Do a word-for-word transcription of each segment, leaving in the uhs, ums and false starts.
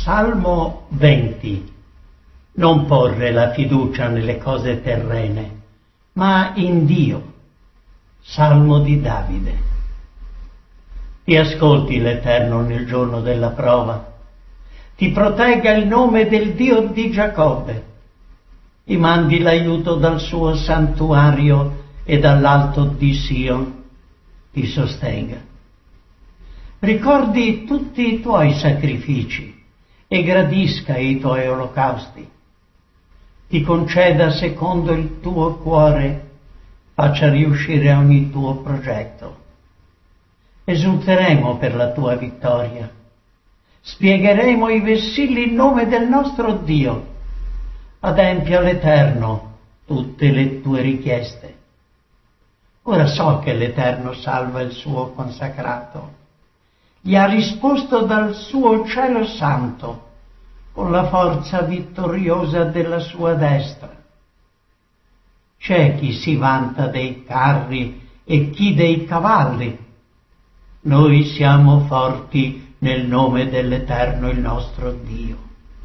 Salmo venti. Non porre la fiducia nelle cose terrene, ma in Dio. Salmo di Davide. Ti ascolti l'Eterno nel giorno della prova, ti protegga il nome del Dio di Giacobbe, ti mandi l'aiuto dal suo santuario e dall'alto di Sion ti sostenga. Ricordi tutti i tuoi sacrifici e gradisca i tuoi olocausti. Ti conceda secondo il tuo cuore, faccia riuscire ogni tuo progetto. Esulteremo per la tua vittoria. Spiegheremo i vessilli in nome del nostro Dio. Adempia l'Eterno tutte le tue richieste. Ora so che l'Eterno salva il suo consacrato. Gli ha risposto dal suo cielo santo, con la forza vittoriosa della sua destra. C'è chi si vanta dei carri e chi dei cavalli. Noi siamo forti nel nome dell'Eterno il nostro Dio.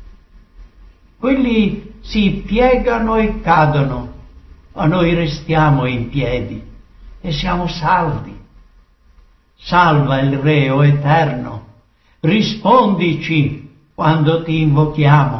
Quelli si piegano e cadono, ma noi restiamo in piedi e siamo salvi. Salva il Re, o Eterno, rispondici quando ti invochiamo.